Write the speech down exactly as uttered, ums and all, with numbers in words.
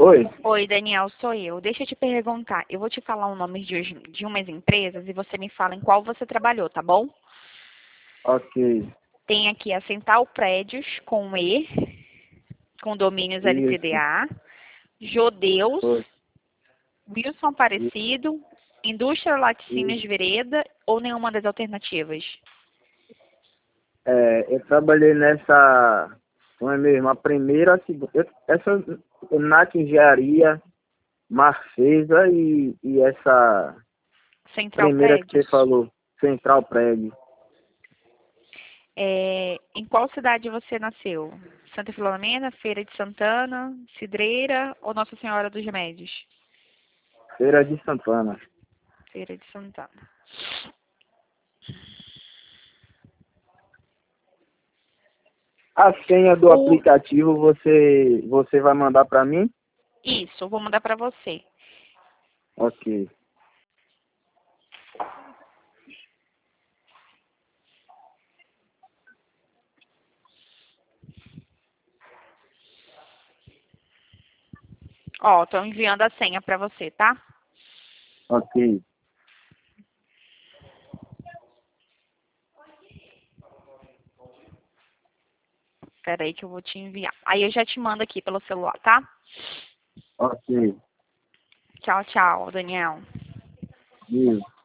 Oi? Oi, Daniel, sou eu. Deixa eu te perguntar. Eu vou te falar o nome de, de umas empresas e você me fala em qual você trabalhou, tá bom? Ok. Tem aqui a Central Prédios com E, Condomínios Isso. L T D A, Jodeus, Oi. Wilson Isso. Aparecido, Indústria Laticínios Isso. Vereda ou nenhuma das alternativas? É, eu trabalhei nessa, não é mesmo? A primeira, a segunda, eu- essa Nath Engenharia, Marfesa e, e essa Central primeira que você Prédios. falou, Central Prédio. É, em qual cidade você nasceu? Santa Filomena, Feira de Santana, Cidreira ou Nossa Senhora dos Remédios? Feira de Santana. Feira de Santana. A senha do O, aplicativo você, você vai mandar para mim? isso, eu vou mandar para você. Ok. Ó, tô enviando a senha para você, tá? Ok. Espera aí que eu vou te enviar. Aí eu já te mando aqui pelo celular, tá? Ok. Tchau, tchau, Daniel. Isso.